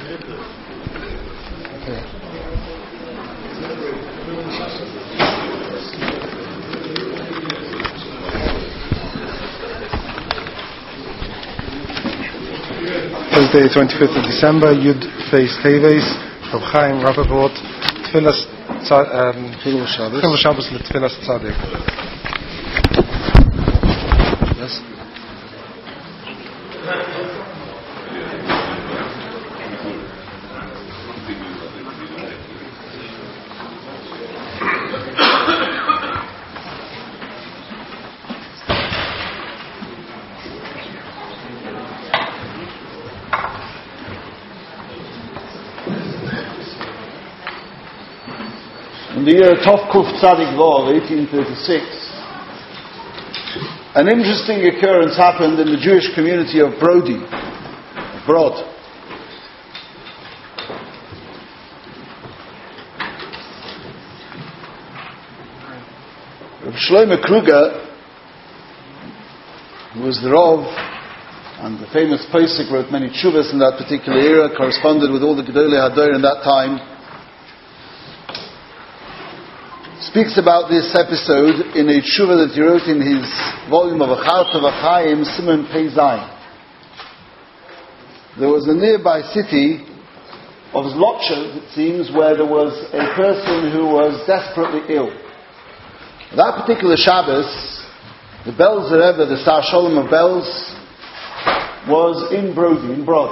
Thursday, 25th of December, Yud Feis Teves, Rav Chaim Rappaport, Tfilas Chilul Shabbos L'Tfilas Tzadik. Yes. In the year Tov Kuf Tzadik Vav, 1836, an interesting occurrence happened in the Jewish community of Brod. Rav Shlomo Kruger, who was the Rav and the famous Pesach, wrote many tshuvas in that particular era, corresponded with all the Gedolei Hador in that time, speaks about this episode in a tshuva that he wrote in his volume of Acharta V'Chaim, Simon Pei Zayin. There was a nearby city of Zlotchev, it seems, where there was a person who was desperately ill. That particular Shabbos, the Belzer Rebbe, the Sar Sholem of Belz, was in Brod.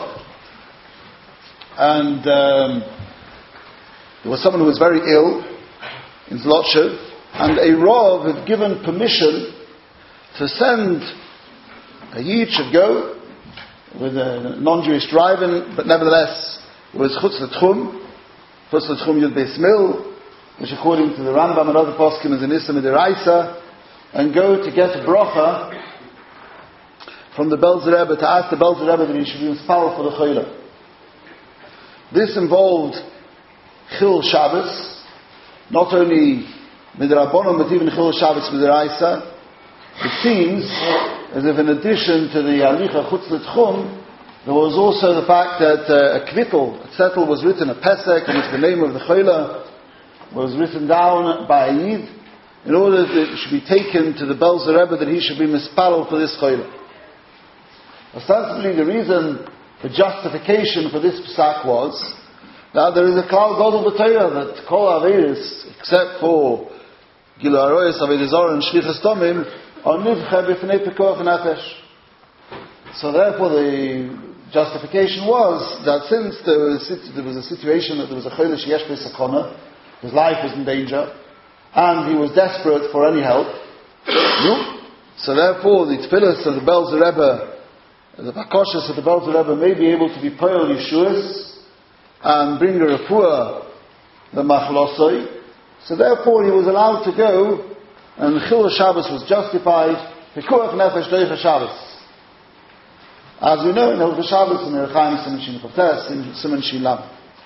And there was someone who was very ill in Zlotchev, and a Rav had given permission to send a Yid should go with a non-Jewish driver, but nevertheless was Chutz L'Tchum Yud Beis Mil, which according to the Rambam and other poskim is an Issa Midiraisa, and go to get a bracha from the Belzer Rebbe, to ask the Belzer Rebbe that he should be inspired for the Chayla. This involved Chil Shabbos, not only Midrabanon, but even Chil Shabbos Midiraisa. It seems as if in addition to the Alicha Chutz L'Tchum, there was also the fact that a kvittel, a settle was written, a pesek, in which the name of the Chayla was written down by a Yid, in order that it should be taken to the Belzer Rebbe that he should be mispalel for this Chayla. Ostensibly, the reason, the justification for this psak was that there is a klal gadol b'Torah that kol averis, except for gilu aroyos, avodah zarah, and shlichus domim, are nivcha b'fnei pekuach nefesh. So therefore, the justification was that since there was a situation that there was a chodesh yesh b'sakona, his life was in danger, and he was desperate for any help, so therefore the tefillas of the Belzer Rebbe, the bakoshas of the Belzer Rebbe may be able to be poil yeshuas and bring a refuah the machlosoi. So therefore he was allowed to go, and Chil Shabbos was justified. Pekuach nefesh doicha Shabbos. As we know in Hilchos Shabbos in Erechaim Siman Shin Chavtes, in Siman Shin Lav.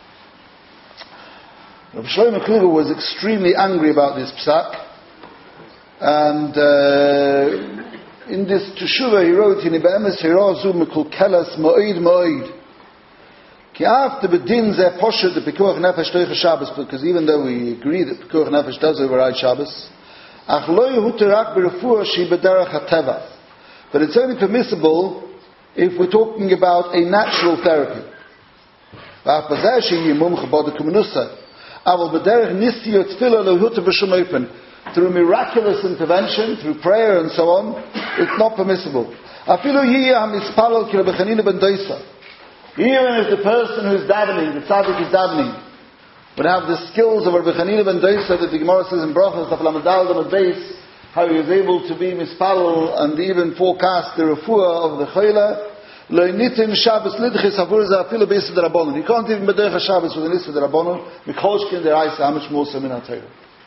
Rav Shlomo Kruger was extremely angry about this psak, and in this teshuva he wrote in Ibe'emes Hirazu Mekulkelas Mo'id Mo'id. After bedin zeh poshet the pekuach nefesh doicha Shabbos, because even though we agree that pekuach nefesh does override Shabbos, ach lo yehuter rak b'refuah shi b'derech hateva. But it's only permissible if we're talking about a natural therapy. V'af bazeh shi yimum chabad kumenusa. Aval b'derech nisiyot tefillah lo yehuter b'shum open. Through miraculous intervention, through prayer and so on, it's not permissible. Afilu yiyah hamispalal ki Rabbi Chanina ben Doisa. Even if the person who is davening, the tzaddik is davening, would have the skills of Rabbi Chanina ben Doisa that the Gemara says in Brachas, the Lamadal and the base, how he is able to be mispalal and even forecast the refuah of the Chayla. Lo nitin Shabbos lidchis havur za afilu b'yisud Rabbanon. You can't even b'derech Shabbos with an yisud Rabbanon. Mikolshkin deraisa, how much more so min ha-Torah.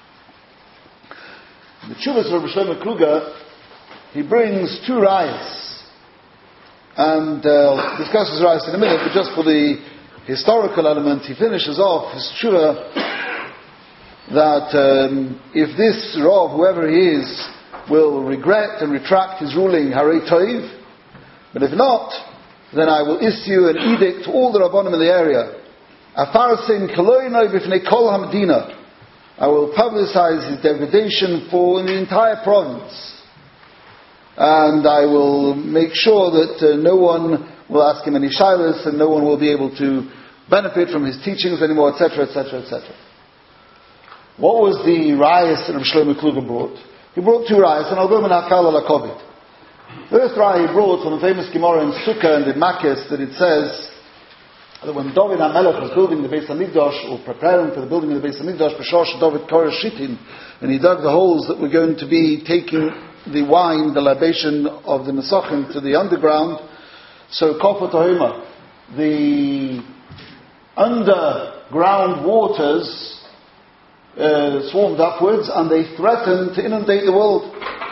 The Tshuvas of Rabbi Shlomo Kruger, he brings two rayas. And I'll discuss his rights in a minute, but just for the historical element, he finishes off his tshuva that if this Rav, whoever he is, will regret and retract his ruling, harei toiv, but if not, then I will issue an edict to all the Rabbanim in the area. Afarsin Kaloinoi Bifnei Kol HaMedina. I will publicize his degradation in the entire province. And I will make sure that no one will ask him any shilas, and no one will be able to benefit from his teachings anymore, etc., etc., etc. What was the rayas that Rav Shlomo Kluger brought? He brought two rayas, and I'll go in Hakal al Akovit. First raya he brought from the famous Gemara in Sukkah and in Makkos, that it says that when David HaMelech was building the Beis HaMikdash, or preparing for the building of the Beis HaMikdash, B'shosh David Korah Shittin, and he dug the holes that were going to be taking the wine, the libation of the Nesachim, to the underground. So Kofa Tohima, the underground waters swarmed upwards, and they threatened to inundate the world.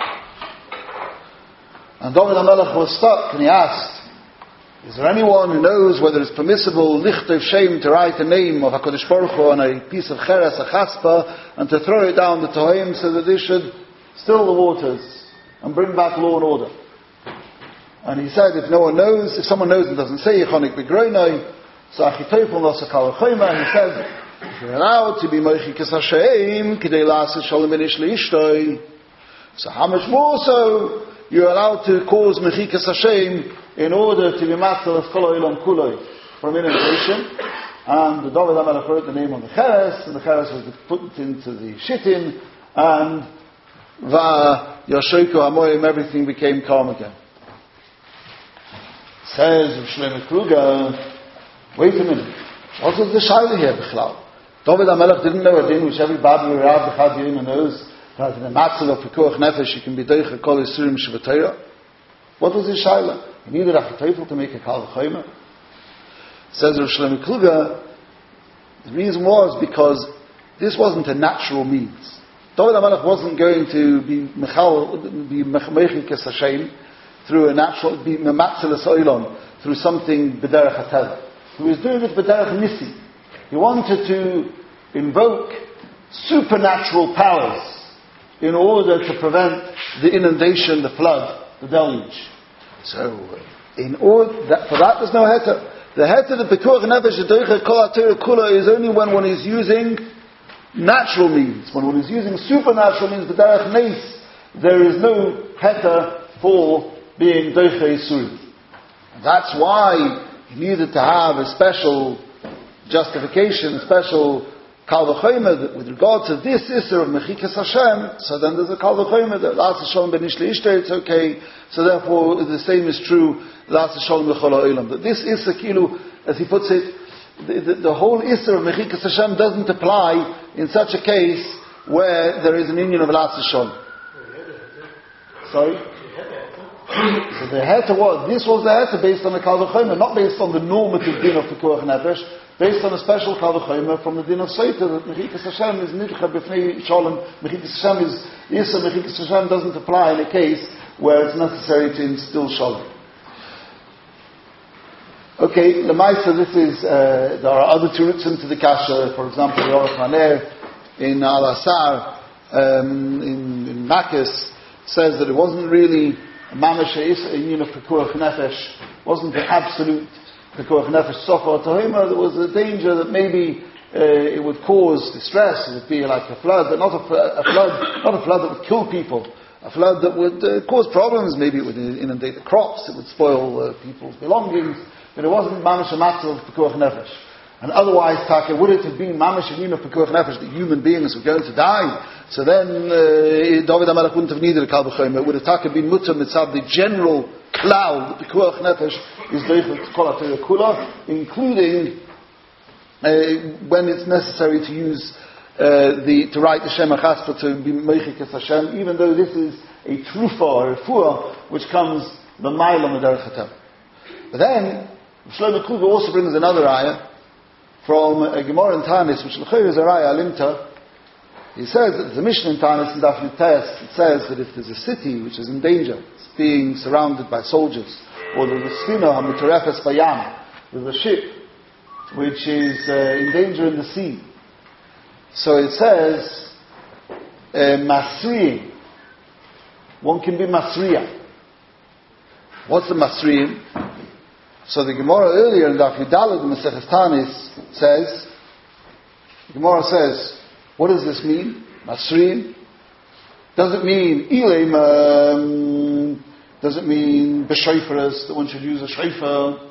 And David HaMelech was stuck, and he asked, is there anyone who knows whether it's permissible, lichtov shem, to write the name of HaKadosh Baruch Hu on a piece of cheres, a chaspa, and to throw it down the Tohim so that they should still the waters and bring back law and order? And he said, if no one knows, if someone knows and doesn't say Yechonik B'Groinoi, so Achitofel Nosakal Chayma, he said, if you're allowed to be Moichikas Hashem, Kidei La'aseh Shalom Inish Le'ishtoi, so how much more so you're allowed to cause Mechikas Hashem in order to be master of Kol Olam Kuloi from inundation. And the David HaMelech wrote the name on the cheres, and the cheres was put into the shittim, and Va Yashoku Hamoyim, everything became calm again. Says Rav Shlomo Kluger, wait a minute, what was the shaila here, B'chlal? David HaMelech didn't know a din which every Babi Rav B'chad Yom knows, that in the matzil of Pekuach Nefesh you can be doicha kol Yisurim Shvatayah. What was his shaila? He needed a Achitofel to make a Kal V'chomer. Says Rav Shlomo Kluger, the reason was because this wasn't a natural means. David HaMelech wasn't going to be Mechikes Hashem through a natural, be Mematzilas Oilon, through something B'derech HaTeva. He was doing it B'derech Nisi. He wanted to invoke supernatural powers in order to prevent the inundation, the flood, the deluge. So, in order that, for that there's no heter. The heter of Pekuach Nefesh Doicha Kol HaTorah Kula is only when one is using natural means. When one is using supernatural means, the Derech Neis, there is no heter for being Doicha Yisurim. That's why he needed to have a special justification, a special Kal V'chomer with regard to this Isser of Mechikas Hashem. So then there's a Kal V'chomer that L'aseh Shalom B'nish Le'ishtei, it's okay. So therefore the same is true L'aseh Shalom L'chol Ha'olam. But this Isser Kilu, as he puts it, the whole Isser of Mechikas Hashem doesn't apply in such a case where there is an union of L'aseh Shalom. Sorry? So the Heta was, this was the Heta based on the Kal V'chomer, not based on the normative din of Pekuach Nefesh, based on a special Kal V'chomer from the din of Seita, that Mechikas Hashem is Nidcha B'fnei Shalom, Mechikas Hashem is, Yisa Mechikas Hashem doesn't apply in a case where it's necessary to instill Shalom. Okay, Lemaisa, this is, there are other terutzim to the Kasha, for example, the Orach Maner in Al-Asar, in Makkos, says that it wasn't really Mamash a union of Pekuach Nefesh, wasn't the absolute Pekuach Nefesh Sofa Tohima. There was a danger that maybe it would cause distress, it would be like a flood, but not a flood that would kill people, a flood that would cause problems. Maybe it would inundate the crops, it would spoil people's belongings, but it wasn't Mamash a matter of Pekuach Nefesh. And otherwise, Taka, would it have been Mamash a union of Pekuach Nefesh that human beings were going to die? So then, David HaMelech wouldn't have needed a Kal V'chomer. It would have Taka been Mutter Mitzad, the general cloud, the Pekuach Nefesh is Doicha Kol HaTorah Kula, including when it's necessary to use to write the Shem HaChaspa to be Meichikas Hashem, even though this is a trufa or a refuah which comes the Mailam Derech HaTeva. But then, Shlomo Kluger also brings another ayah from a Gemara in Tanis, which L'chayr is a raya alimta. He says that the Mishnah in Tanis in Daf Yutes, it says that if there's a city which is in danger, it's being surrounded by soldiers, or there's a Sfina HaMutarefes Bayam, there's a ship which is in danger in the sea. So it says, Masriim. One can be Masriya. What's the Masriim? So the Gemara earlier in Daf Yudalad in Maseches Tanis says, the Gemara says, what does this mean? Masrim? Does it mean Ilim? Does it mean B'Shayfaris, that one should use a Shayfa?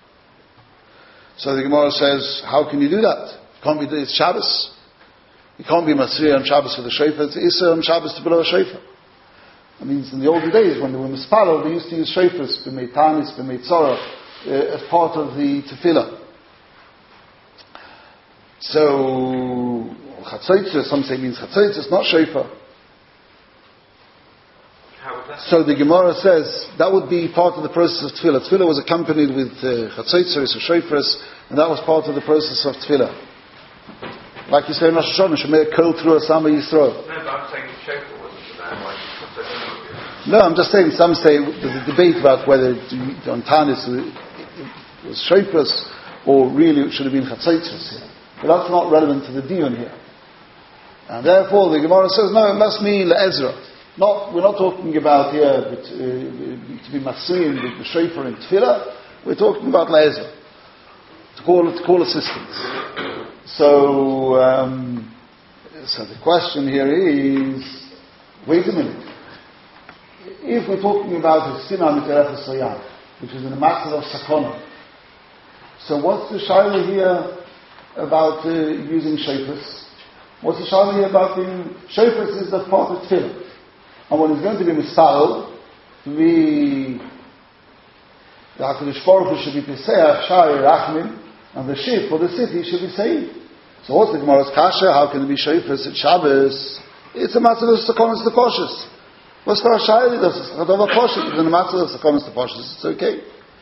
So the Gemara says, how can you do that? It can't be, it's Shabbos. It can't be Masri on Shabbos for the Shayfa, it's Issa on Shabbos to blow a Shayfa. That means in the olden days, when they were Mispalo, they used to use Shayfas, B'mei Tanis, B'mei Tzorah, as part of the Tefillah. So, Chatzaitzah, some say means Chatzaitzah, it's not Shayfa. So the Gemara says that would be part of the process of Tefillah. Tefillah was accompanied with Chatzaitzah, or Shayfas, and that was part of the process of Tefillah. Like you say in Rosh Hashanah, Shemei Kol Tru Asama Yisrael. No, but I'm saying Shayfa wasn't the man like Chatzaitzah. No, I'm just saying, some say there's a debate about whether on Tanis it was Shayfas or really it should have been Chatzaitzahs here. But that's not relevant to the Dion here. And therefore the Gemara says, no, it must mean Le'ezra. We're not talking about here to be Masriin with the Shayfa and Tefillah. We're talking about Le'ezra. To call assistance. So the question here is, wait a minute. If we're talking about the Sinah Miteref Sayam, which is in the matter of Sakona, so what's the Shaila here about using Shayfas? What's the Shaila here about being Shayfas is the part of Tefillah. And when it's going to be Mistal, to be the HaKadosh Baruch Hu should be Peseach, Shari, Rachmim, and the Shif for the city should be saved. So what's the Gemara's Kasha? How can it be Shayfas at Shabbos? It's a matter of Sakonis the Poshas. What's for a Shayli? It's a Poshas. It's a matter of Sakonis the Poshas. It's okay.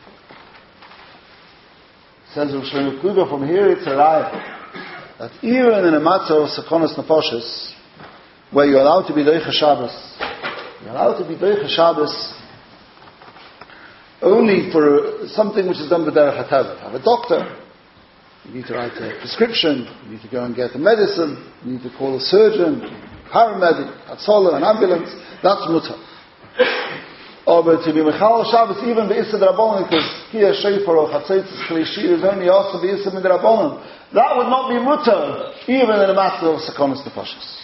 Says Rav Shlomo Kluger, from here it's a raya that even in a matter of Sakonis the Poshas, where you're allowed to be Doicha Shabbos, you're allowed to be Doicha Shabbos only for something which is done with Derech HaTavah. Have a doctor, you need to write a prescription, you need to go and get a medicine, you need to call a surgeon, paramedic, Hatzolah, an ambulance, that's mutar. Or to be Mechal Shabbos, even the Issa D'Rabbanan, because Kia Shayfer or Chatzaitzis Klishir is only also the Issa D'Rabbanan. That would not be mutar, even in a matter of Sakonis Nefashis.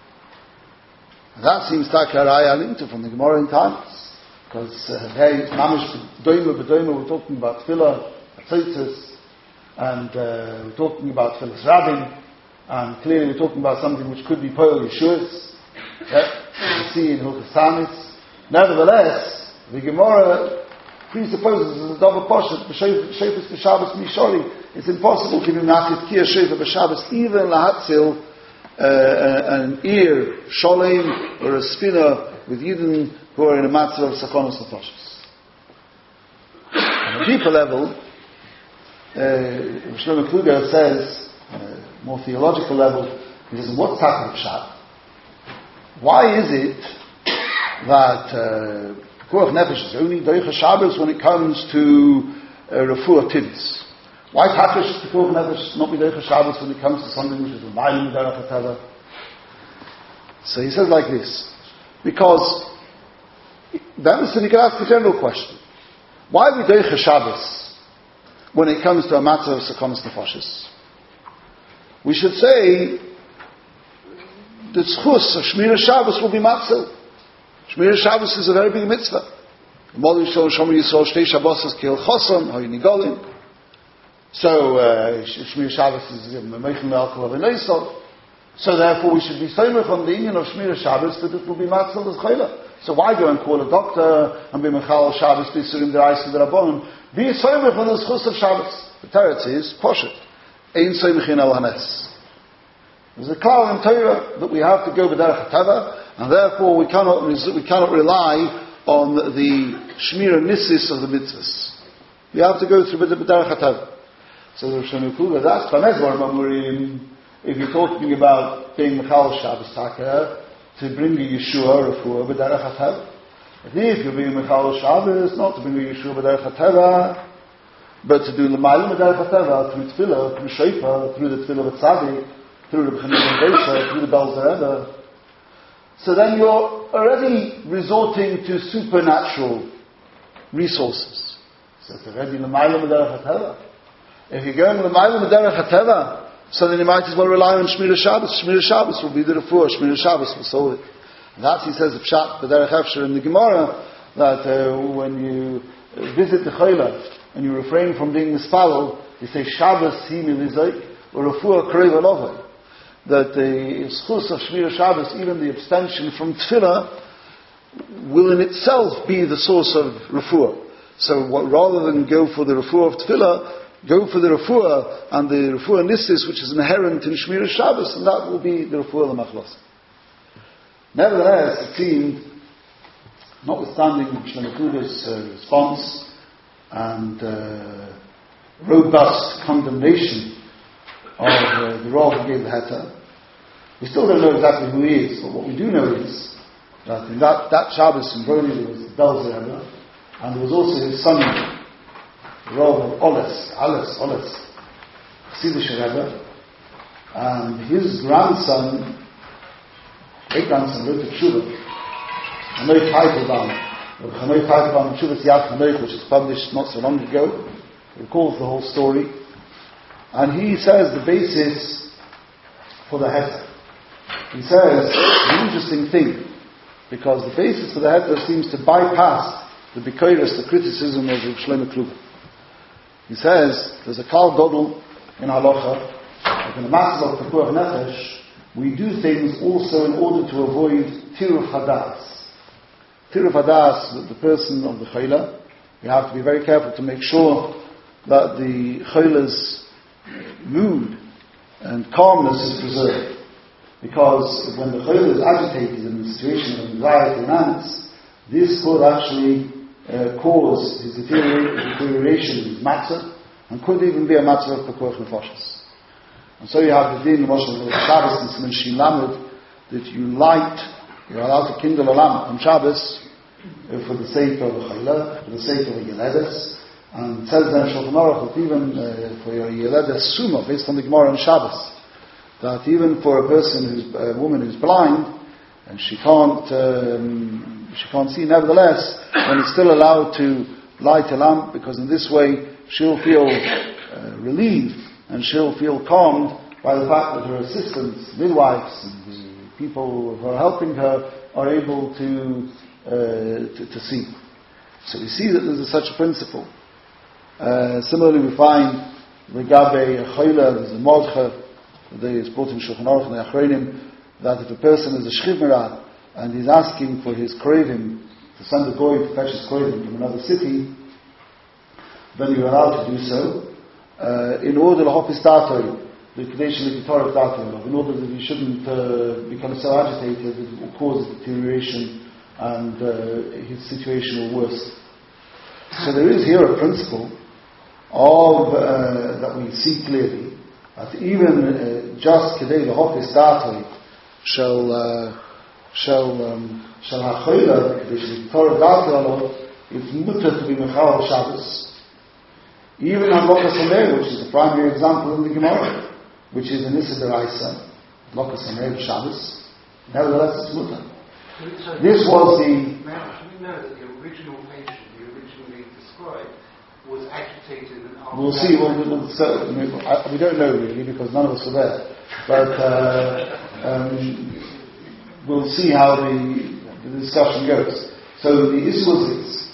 That seems like a raya linked from the Gemara in times. Because, hey, Mamish B'doima, we're talking about Tefillah, Chatzaitzis, and we're talking about Tefillas Rabbin, and clearly we're talking about something which could be Poel Yeshuas, you see in Hilchos Tanis. Nevertheless, the Gemara presupposes as a double poshet, Shayfas B'Shabbos Mishori, it's impossible to be Nachit Kia Shayfa B'Shabbos, even Lahatzil, an ear, Sholem, or a spinner with Yidden who are in a matter of Sakonos Nefashos. On a deeper level, Shlomo Kluger says, on a more theological level, he says, what's Takar Pshat? Why is it that Pekuach Nefesh is only Doicha Shabbos when it comes to Refuah Tidis? Why Takish Pekuach Nefesh not be Doicha Shabbos when it comes to something which is a Mailim Derech HaTavah? So he says like this, because then you can ask a general question. Why be Doicha Shabbos when it comes to a matter of Sakonis Nefashis? We should say the Tzchus of Shmira Shabbos will be Matzil. Shmira Shabbos is a very big mitzvah. Molu Yisrael, Shomer Yisrael, Shtei Shabbos Kil Chosom, Hoy Nigolin. So Shmira Shabbos is Meichel Me'alkol Avnei. So therefore we should be soymech on the union of Shmira Shabbos that it will be Matzil as Chayla. So why go and call a doctor and be Mechal Shabbos, be Surim D'Rais D'Rabbanon? Be soymech on the Tzchus of Shabbos. The Teretz is Poshet. Ein soymechin al Hanes. There's a klal in Torah that we have to go b'derech HaTavah, and therefore we cannot rely on the Shmira Nisis of the mitzvahs. We have to go through b'derech HaTavah. So the Shlomo Kluger, that's Pamezvar Mamurim, if you're talking about being Mechal Shabbos Taka, to bring a Yeshua, Refuah, b'derech HaTavah. If you're being Mechal Shabbos, not to bring a Yeshua b'derech HaTavah, but to do L'mayim b'derech HaTavah, through Tefillah, through Shayfa, through the Tefillah B'Tzadik, through the B'chanim Beisa, through the Bel Zereba. So then you're already resorting to supernatural resources. So it's already l'mayla m'derech hateva. If you're going l'mayla m'derech hateva, so then you might as well rely on Shmir Shabbos. Shmir Shabbos will be the refuah. Shmir Shabbos will solve it. And that's, he says, the pshat, the derech efshar in the Gemara, that when you visit the chayla and you refrain from being mispalel, you say Shabbos hi milizayk or refuah krei v'lovay. That the schus of Shmir Shabbos, even the abstention from tefillah, will in itself be the source of refuah. So rather than go for the refuah of tefillah, go for the refuah and the refuah nistis, which is inherent in Shmir Shabbos, and that will be the refuah l'machlos. Nevertheless, it seemed, notwithstanding Shlomo Kluger's response and robust condemnation of the Rav who gave the heter, we still don't know exactly who he is, but what we do know is that in that Shabbos in Brony there was the Belzer Rebbe, and there was also his son, the Rav of Oles, Chassidish Rebbe, and his grandson, great-grandson, wrote a tshuva, Chanoi Teitelbaum, Tshuvas Yad Chanoi, which was published not so long ago. He recalls the whole story. And he says the basis for the heter. He says, an interesting thing, because the basis for the heter seems to bypass the bikoros, the criticism of Shlomo Kluger. He says, there's a kal godel in halacha, like in the matter of Pekuach Nefesh, we do things also in order to avoid tiruf hadas. Tiruf hadas, the person of the chayla, you have to be very careful to make sure that the chayla's mood and calmness is preserved. Because when the chayla is agitated in a situation of anxiety and angst, this could actually cause his deterioration of his matzah, and could even be a matzah of pekuach nefashos. And so you have the din of Shabbos and Siman Shin Lamed, that you're allowed to kindle a lamp on Shabbos for the sake of a chayla, for the sake of a yeledes, and it says then Shulchan Aruch that even for your yeledes suma, based on the Gemara on Shabbos, that even for a woman who's blind and she can't see, nevertheless, when it's still allowed to light a lamp, because in this way she'll feel relieved and she'll feel calmed by the fact that her assistants, midwives, and the people who are helping her are able to see. So we see that there's such a principle. Similarly, we find regabe a chayla, there's a modcha, today is brought in Shulchan Aruch and the Achronim, that if a person is a shchiv merad and he's asking for his krovim, to send a goy to fetch his krovim from another city, then you're allowed to do so, in order lahopis datoi, the Kadesh Torah datoi, in order that he shouldn't become so agitated that it will cause deterioration and his situation will worsen. So there is here a principle of that we see clearly, that even just Kadei lahopis datoi shall hachoyla, Kadesh Torah datoi, it's mutter to be mechal Shabbos. Even on Lokas Hamer, which is the primary example in the Gemara, which is an Issa Deraisa, Lokas Hamer Shabbos, nevertheless it's mutter. This was the... Should we know that the original patient, the originally described, was agitated and... We'll see, we don't know really, because none of us were there, but we'll see how the discussion goes. So the issue was this,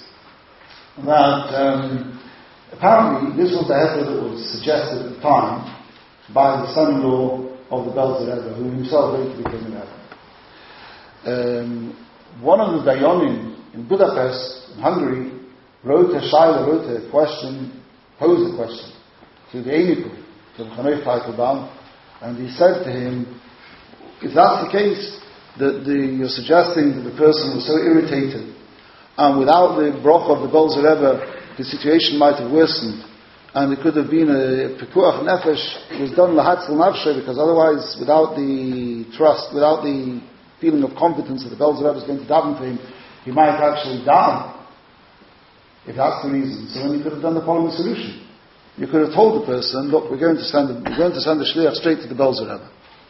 that apparently this was the heter that was suggested at the time by the son-in-law of the Belzer Rebbe, who himself later became a Rebbe. One of the Dayanim in Budapest, in Hungary, posed a question to the Einiku, to the Chanoi Teitelbaum, and he said to him, if that's the case, that you're suggesting that the person was so irritated, and without the bracha of the Belzer Rebbe, the situation might have worsened, and it could have been a pekuach nefesh, it was done lahatzel nafshe, because otherwise, without the trust, without the feeling of confidence that the Belzer Rebbe is going to daven for him, he might actually die. If that's the reason, so then you could have done the following solution. You could have told the person, look, we're going to send a shliach straight to the Belzer Rebbe,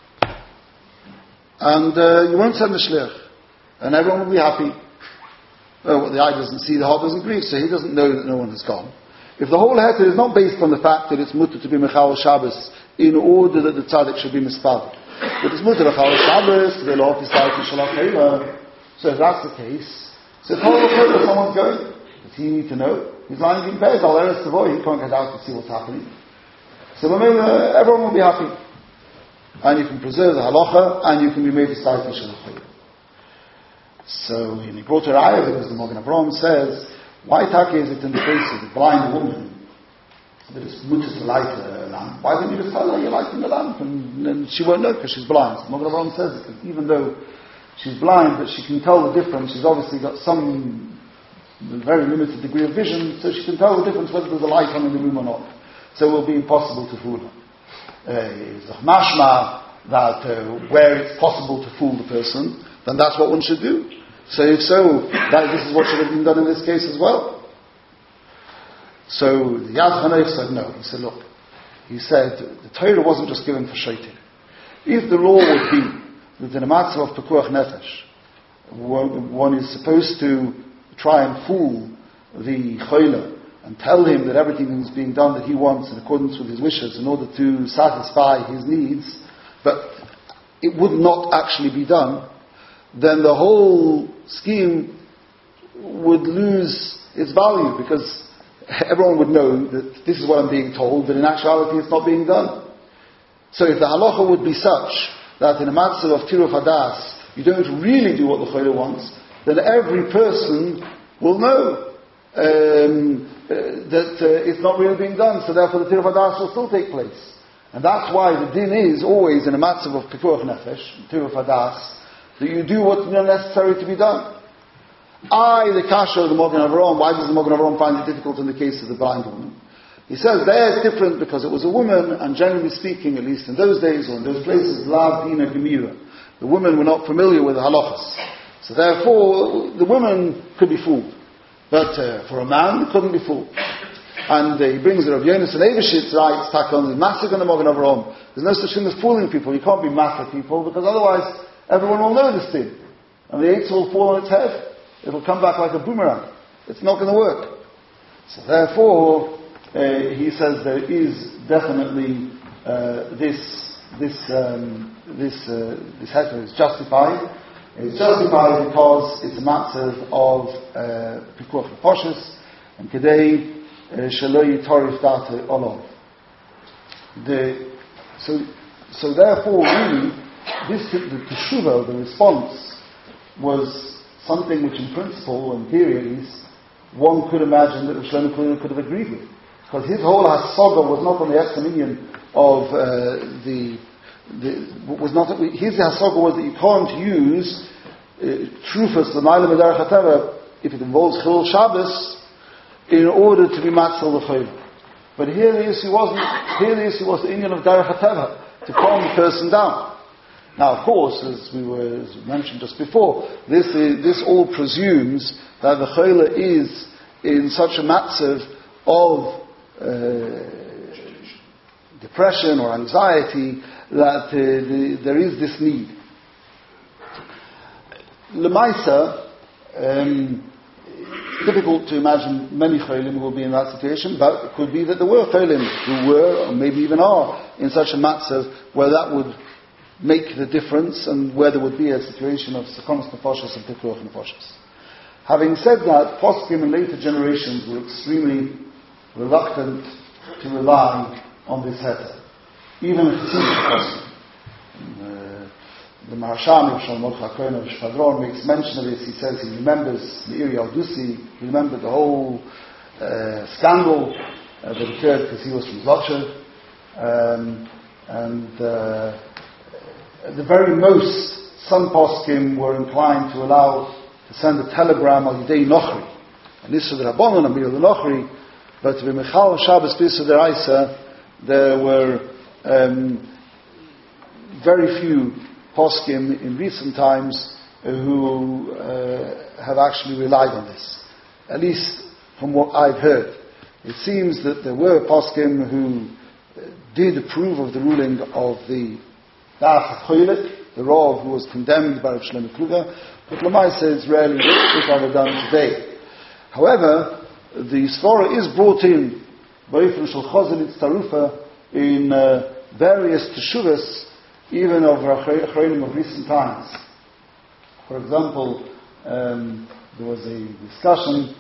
and you won't send a shliach, and everyone will be happy. Well, the eye doesn't see, the heart doesn't grieve, so he doesn't know that no one has gone. If the whole heter is not based on the fact that it's mutter to be Mechal Shabbos in order that the tzaddik should be mispad, but it's mutter Mechal Shabbos, the law of Yisrael Shalach Eila. So if that's the case, so if someone's going, does he need to know? He's lying in bed, I'll earnest the voice, he can't get out to see what's happening. So everyone will be happy. And you can preserve the halacha, and you can be made a site in Shalach. So he brought a raya because the Magen Avraham says, why taki is it in the case of the blind woman that it's mutter to light a lamp? Why don't you just tell her you're lighting the lamp and she won't know because she's blind? So Magen Avraham says that even though she's blind, but she can tell the difference. She's obviously got some very limited degree of vision, so she can tell the difference whether there's a light on in the room or not. So it will be impossible to fool her. It's a mashma that where it's possible to fool the person, then that's what one should do. So if so, this is what should have been done in this case as well. So the Yad Hanef said no. He said, look, he said the Torah wasn't just given for shaitim. If the law would be that in a matter of pekuach nefesh, one is supposed to try and fool the choila and tell him that everything is being done that he wants in accordance with his wishes in order to satisfy his needs, but it would not actually be done, then the whole scheme would lose its value because everyone would know that this is what I'm being told, but in actuality it's not being done. So if the halacha would be such that in a matter of tiruf hadas you don't really do what the choila wants, then every person will know that it's not really being done, so therefore the tiruf hadas will still take place. And that's why the din is always in a matter of pekuach nefesh, tiruf hadas, that you do what's necessary to be done. The kasha of the Magen Avraham, why does the Magen Avraham find it difficult in the case of the blind woman? He says there it's different because it was a woman, and generally speaking, at least in those days or in those places, lav dina gemira. The women were not familiar with the halachas. So therefore, the woman could be fooled. But for a man, it couldn't be fooled. And he brings the Rav Yonis and Eivashitz writes, Takon, the massacre on the Magen Avraham. There's no such thing as fooling people. You can't be mad at people because otherwise everyone will know this thing. And the eights will fall on its head. It'll come back like a boomerang. It's not going to work. So therefore, he says there is definitely this heter is justified. It's justified because it's a matter of pikuach nefashos and kedei shelo yitarif data olov. So therefore, really, the teshuvah, the response, was something which, in principle and theory at least, one could imagine that Shlomo Kliner could have agreed with, because his whole hasaga was not on the examinion of his hasaga was that you can't use trufas l'mayla b'derech hateva if it involves chilul Shabbos in order to be matzal l'chayil. But here the issue wasn't. Here the issue was the inyan of derech hateva, to calm the person down. Now, of course, as we mentioned just before, this all presumes that the chayla is in such a matzav of depression or anxiety that there is this need. Lemaisa, difficult to imagine many chaylim will be in that situation, but it could be that there were chaylim who were, or maybe even are, in such a matzav where that would make the difference and where there would be a situation of sekonos nefashos and pikuach nefashos. Having said that, poskim in later generations were extremely reluctant to rely on this heter, even if it's poskim. The Maharsham of Shalom HaKohen of Shvadron makes mention of this. He says he remembers the Iri Al-Dusi, he remembered the whole scandal that occurred because he was from Zlotchev, at the very most, some poskim were inclined to allow to send a telegram al yidei nochri, and this was the Rabbanon and the nochri, but to be Michal Shabbos B'Yisur Deraisa, there were very few poskim in recent times who have actually relied on this. At least from what I've heard, it seems that there were poskim who did approve of the ruling of the Daf Choylik, the Rav who was condemned by Rav Shlomo Kluger, but Lamaisa is rarely if ever done today. However, the Svara is brought in Ba'ifim shel chazal itztarufa in various teshuvas, even of Achronim of recent times. For example, there was a discussion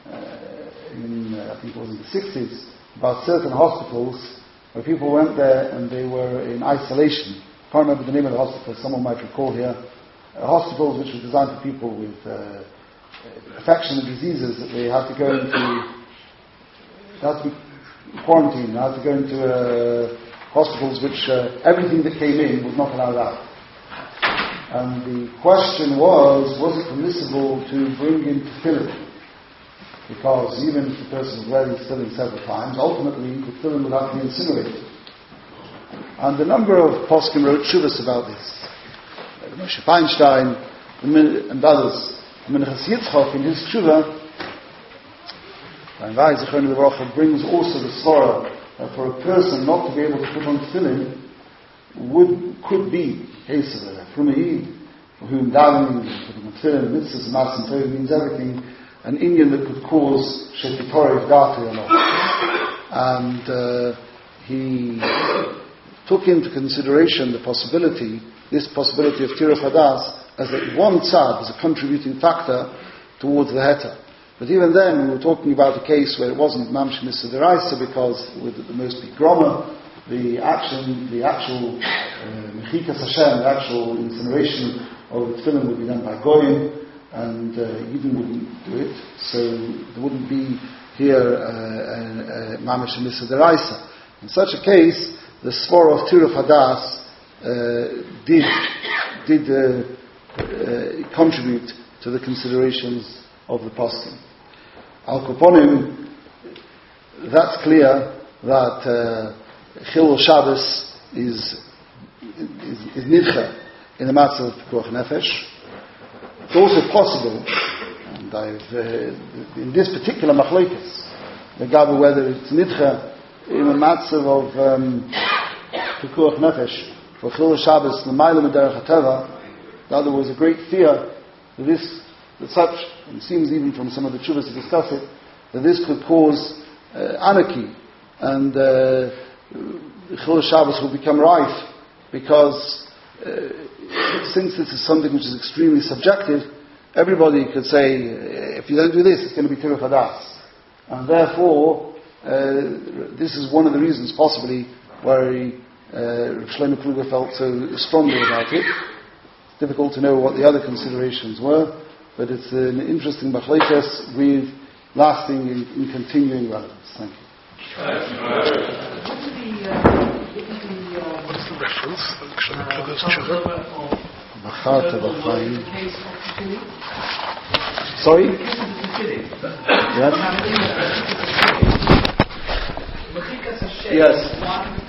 I think it was in the 60s, about certain hospitals where people went there and they were in isolation. I can't remember the name of the hospital, someone might recall here. Hospitals which were designed for people with affectionate diseases that they had to go into, they had to be quarantined, they had to go into hospitals which everything that came in was not allowed out. And the question was it permissible to bring in tefillin? Because even if the person was wearing tefillin several times, ultimately the tefillin would have to be incinerated. And a number of poskim wrote shuvas about this. Moshe Feinstein and others. Menachas Yitzchak in his shuva, brings also the svara that for a person not to be able to put on tefillin could be Hesed, from a Yid, for whom davening, putting on tefillin, mitzvahs, and masim Torah means everything, an Indian that could cause shekitorah dati or not. And he took into consideration this possibility of Tiruf Hadas as one tzad, as a contributing factor towards the heta. But even then, we were talking about a case where it wasn't Mamsh Misa Deraisa, because with the most big groma, the actual Mechikas Hashem, the actual incineration of the tefillin would be done by Goyim, and Yidden wouldn't do it, so there wouldn't be here Mamish Misa Deraisa. In such a case, the svara of Tiruf Hadas did contribute to the considerations of the poskim. Al Koponim, that's clear that Chilul Shabbos is nidcha in the matter of Pikuach Nefesh. It's also possible, and I've in this particular machlokes, regarding whether it's nidcha in the matter of Pikuach Nefesh for Chilul Shabbos, the Ma'ila M'derech HaTeva. Now there was a great fear that such, and it seems even from some of the tshuvas to discuss it, that this could cause anarchy, and Chilul Shabbos will become rife, because since this is something which is extremely subjective, everybody could say, if you don't do this, it's going to be Tiruf Hadas. And therefore, this is one of the reasons possibly why Shlomo Kluger felt so strongly about it. It's difficult to know what the other considerations were, but it's an interesting machlokes with lasting and continuing relevance. Thank you. What's the reference? Sorry? Yes? Yes.